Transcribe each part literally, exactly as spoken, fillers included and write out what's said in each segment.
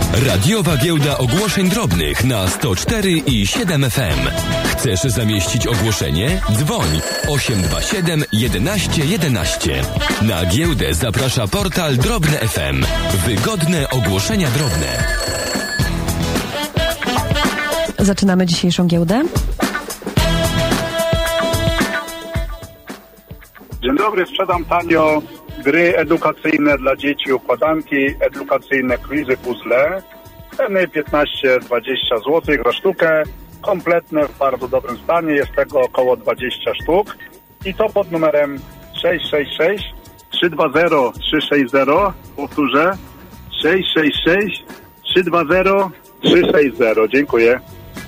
Radiowa Giełda Ogłoszeń Drobnych na sto cztery i siedem F M. Chcesz zamieścić ogłoszenie? Dzwoń osiem dwa siedem jedenaście jedenaście. Na giełdę zaprasza portal Drobne F M. Wygodne ogłoszenia drobne. Zaczynamy dzisiejszą giełdę. Dzień dobry, sprzedam tanio gry edukacyjne dla dzieci, układanki edukacyjne, quizy, puzzle. Ceny piętnaście dwadzieścia złotych za sztukę. Kompletne, w bardzo dobrym stanie. Jest tego około dwadzieścia sztuk. I to pod numerem sześć sześć sześć trzy dwa zero trzy sześć zero. Powtórzę. sześć sześć sześć trzy dwa zero trzy sześć zero. Dziękuję.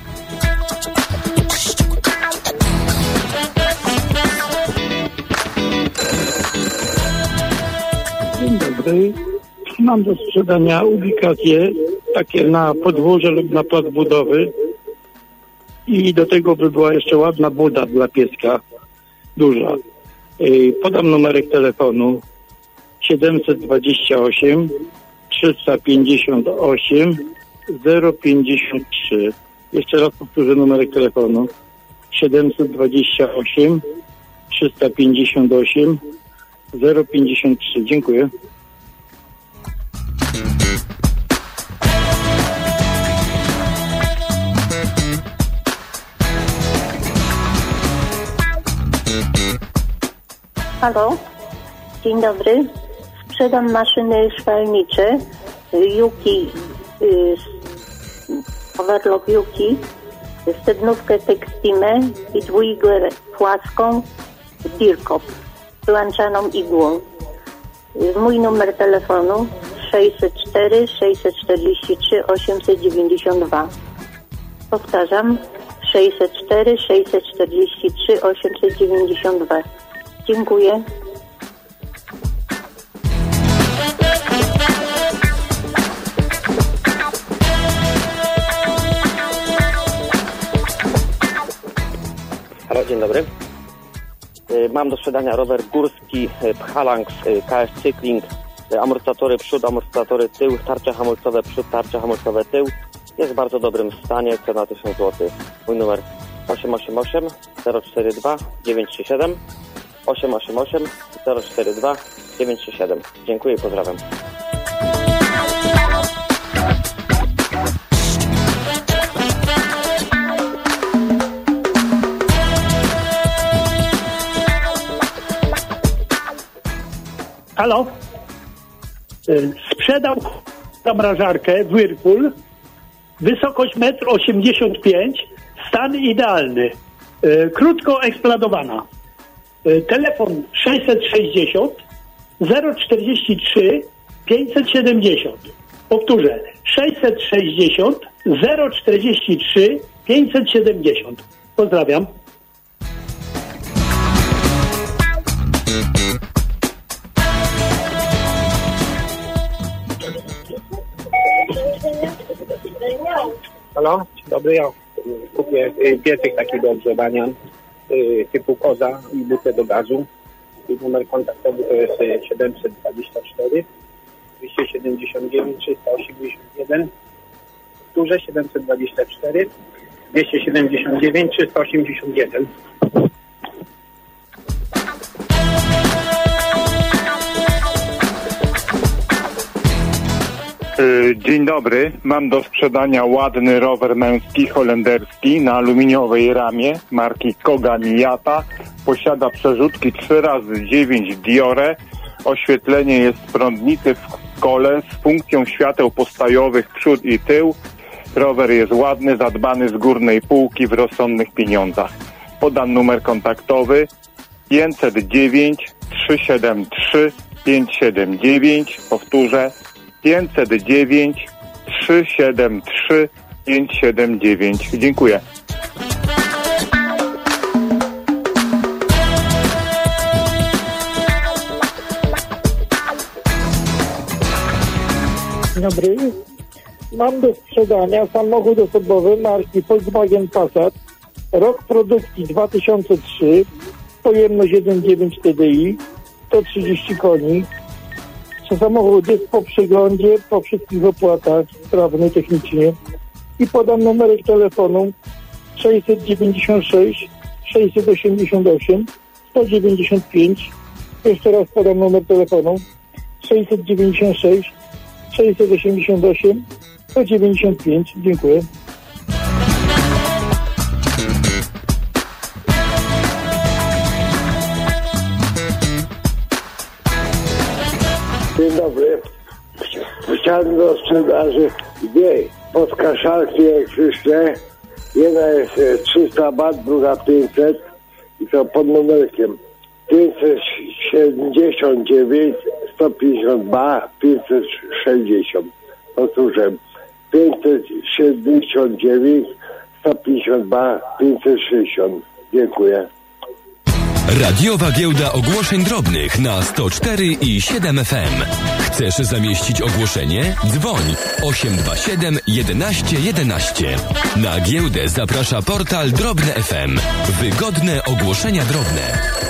Dzień dobry. Mam do sprzedania ubikacje takie na podwórze lub na plac budowy i do tego by była jeszcze ładna buda dla pieska, duża. Podam numerek telefonu siedemset dwadzieścia osiem trzysta pięćdziesiąt osiem zero pięćdziesiąt trzy. Jeszcze raz powtórzę numerek telefonu siedemset dwadzieścia osiem trzysta pięćdziesiąt osiem zero pięćdziesiąt trzy. Dziękuję. Halo, dzień dobry. Sprzedam maszyny szwalnicze Juki, y, Overlock Juki, stednówkę Textimę i dwójkę płaską Dirkop z wyłączaną igłą. Mój numer telefonu sześćset cztery sześćset czterdzieści trzy osiemset dziewięćdziesiąt dwa. Powtarzam, sześćset cztery sześćset czterdzieści trzy osiemset dziewięćdziesiąt dwa. Dziękuję. Halo, dzień dobry. Mam do sprzedania rower górski Phalanx K S Cykling, amortyzatory przód, amortyzatory tył, tarcze hamulcowe przód, tarcze hamulcowe tył. Jest w bardzo dobrym stanie, cena tysiąc złotych. Mój numer osiem osiem osiem zero cztery dwa dziewięć trzy siedem osiem osiem osiem zero cztery dwa dziewięć trzy siedem. Dziękuję i pozdrawiam. Halo? Sprzedał zamrażarkę Whirlpool, wysokość metr osiemdziesiąt pięć, stan idealny, krótko eksplodowana. Telefon sześćset sześćdziesiąt zero czterdzieści trzy pięćset siedemdziesiąt. Powtórzę, sześćset sześćdziesiąt zero czterdzieści trzy pięćset siedemdziesiąt. Pozdrawiam. Halo, dzień dobry, ja kupię piecyk taki do ogrzewania typu koza i butę do gazu. I numer kontaktowy to jest siedemset dwadzieścia cztery dwieście siedemdziesiąt dziewięć trzysta osiemdziesiąt jeden. Duże siedemset dwadzieścia cztery dwieście siedemdziesiąt dziewięć trzysta osiemdziesiąt jeden. Dzień dobry, mam do sprzedania ładny rower męski holenderski na aluminiowej ramie marki Koga Miata. Posiada przerzutki trzy razy dziewięć Diore. Oświetlenie jest prądnicy w kole z funkcją świateł postojowych przód i tył. Rower jest ładny, zadbany z górnej półki w rozsądnych pieniądzach. Podam numer kontaktowy pięćset dziewięć trzysta siedemdziesiąt trzy pięćset siedemdziesiąt dziewięć. Powtórzę pięćset dziewięć trzysta siedemdziesiąt trzy pięćset siedemdziesiąt dziewięć. Dziękuję. Dzień dobry. Mam do sprzedania samochód osobowy marki Volkswagen Passat, rok produkcji dwa tysiące trzy, pojemność jeden przecinek dziewięć T D I, sto trzydzieści koni, samochód jest po przeglądzie, po wszystkich opłatach, sprawny technicznie. I podam numerek telefonu sześćset dziewięćdziesiąt sześć sześćset osiemdziesiąt osiem sto dziewięćdziesiąt pięć. Jeszcze raz podam numer telefonu sześćset dziewięćdziesiąt sześć sześćset osiemdziesiąt osiem sto dziewięćdziesiąt pięć. Dziękuję. Dzień dobry. Chciałem do sprzedaży dwie podkaszalki elektryczne. Jedna jest trzysta bat, druga pięćset i to pod numerkiem pięćset siedemdziesiąt dziewięć sto pięćdziesiąt dwa pięćset sześćdziesiąt. Powtórzę, pięćset siedemdziesiąt dziewięć sto pięćdziesiąt dwa pięćset sześćdziesiąt. Dziękuję. Radiowa giełda ogłoszeń drobnych na sto cztery i siedem F M. Chcesz zamieścić ogłoszenie? Dzwoń osiem dwa siedem jedenaście jedenaście. Na giełdę zaprasza portal Drobne F M. Wygodne ogłoszenia drobne.